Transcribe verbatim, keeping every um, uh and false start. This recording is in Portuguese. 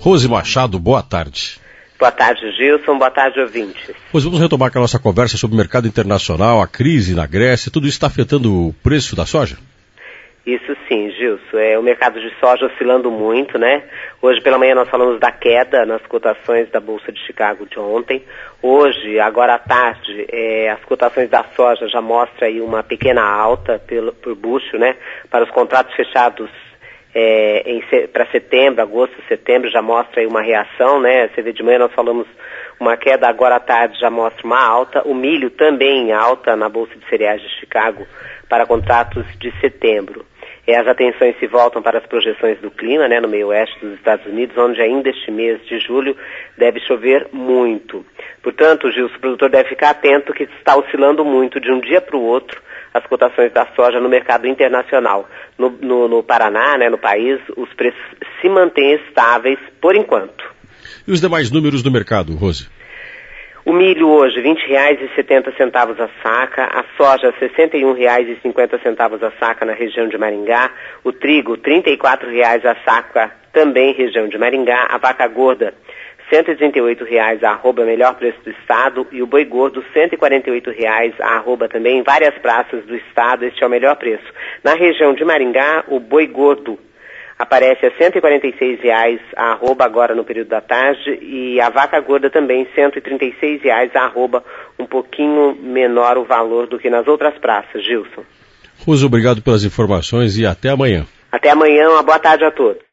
Rose Machado, boa tarde. Boa tarde, Gilson. Boa tarde, ouvintes. Pois vamos retomar aquela nossa conversa sobre o mercado internacional, a crise na Grécia, tudo isso está afetando o preço da soja? Isso sim, Gilson. É, o mercado de soja oscilando muito, né? Hoje pela manhã nós falamos da queda nas cotações da Bolsa de Chicago de ontem. Hoje, agora à tarde, é, as cotações da soja já mostram aí uma pequena alta pelo, por bucho, né? Para os contratos fechados é, para setembro, agosto, setembro, já mostra aí uma reação, né? Você vê, de manhã nós falamos uma queda, agora à tarde já mostra uma alta. O milho também alta na Bolsa de Cereais de Chicago para contratos de setembro. E as atenções se voltam para as projeções do clima, né, no meio oeste dos Estados Unidos, onde ainda este mês de julho deve chover muito. Portanto, Gilson, o produtor deve ficar atento que está oscilando muito de um dia para o outro as cotações da soja no mercado internacional. No, no, no Paraná, né, no país, os preços se mantêm estáveis por enquanto. E os demais números do mercado, Rose? O milho hoje, vinte reais e setenta centavos a saca, a soja, sessenta e um reais e cinquenta centavos a saca na região de Maringá, o trigo, trinta e quatro reais a saca, também região de Maringá, a vaca gorda, cento e trinta e oito reais a arroba, melhor preço do estado, e o boi gordo, cento e quarenta e oito reais a arroba também, em várias praças do estado, este é o melhor preço. Na região de Maringá, o boi gordo aparece a cento e quarenta e seis reais a arroba agora no período da tarde, e a vaca gorda também cento e trinta e seis reais a arroba, um pouquinho menor o valor do que nas outras praças, Gilson. Rose, obrigado pelas informações e até amanhã. Até amanhã, uma boa tarde a todos.